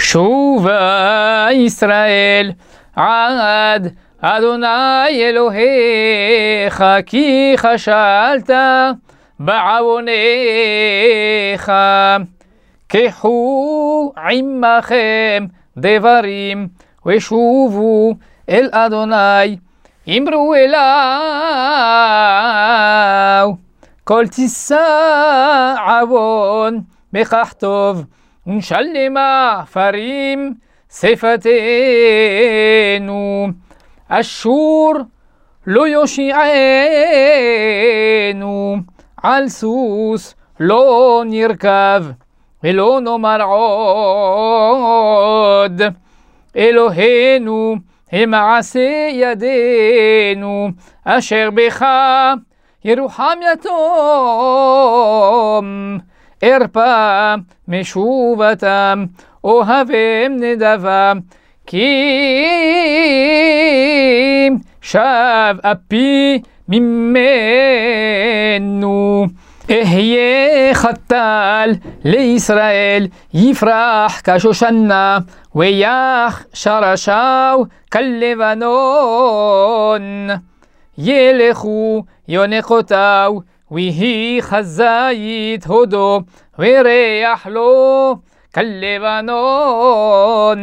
שובה ישראל עד אדוני אלוהיך כי חשלת בעווניך. קחו עמכם דברים ושובו אל אדוני, אמרו אליו כל תישא עוון בכך טוב ונשלמה פרים שפתנו. אשור לא יושיענו, על סוס לא נרכב ולא נאמר עוד. אלוהינו הם מעשה ידינו, אשר בך ירוחם יתום. ארפה משובתם, אוהבם נדבם, כי שב אפי ממנו. אהיה חתל לישראל, יפרח כשושנה, ויח שרשו כלבנון. ילכו יונקותיו, ויהי חזית הודו, וריח לו כלבנון.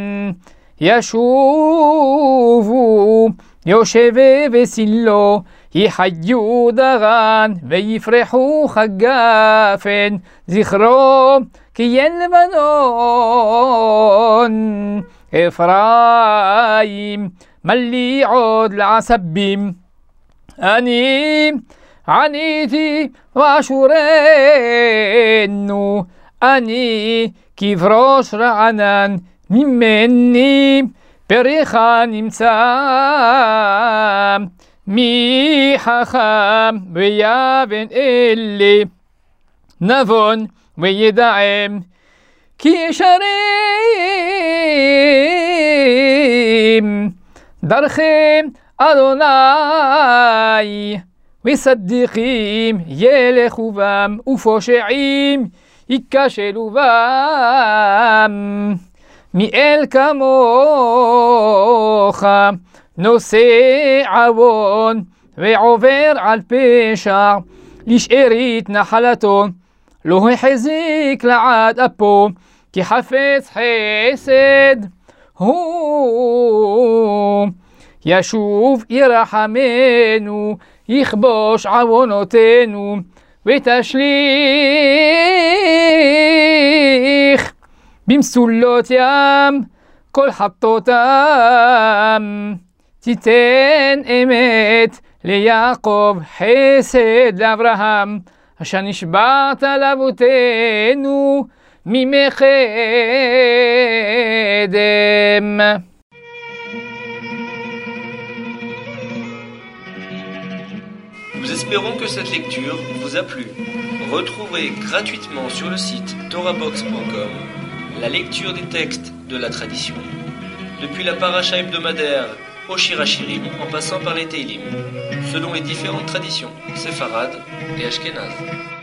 ישובו יושבי וסילו, יחיו דגן ויפרחו חגפן, זכרו כי ין לבנון. אפרים מלי עוד לעשבים, אני עניתי ואשורנו. אני כבראש רענן ממני, פריך נמצא. מי חכם ויבן אלה, נבון וידעם, כי ישרים דרכם אדוני, וסדיקים ילכו בם, ופושעים ייכשלו בם. מי אל כמוך נושא עוון ועובר על פשע, לשארית נחלתו לא החזיק לעד אפו, כי חפץ חסד הוא. ישוב ירחמנו, יכבוש עוונותינו, ותשליך במסולות ים כל חטאותם. תיתן אמת ליעקב, חסד לאברהם, אשר נשבעת לאבותינו מימי קדם. Nous espérons que cette lecture vous a plu. Retrouvez gratuitement sur le site torahbox.com la lecture des textes de la tradition, depuis la paracha hebdomadaire au Shirachirim en passant par les Teilim, selon les différentes traditions séfarades et ashkénazes.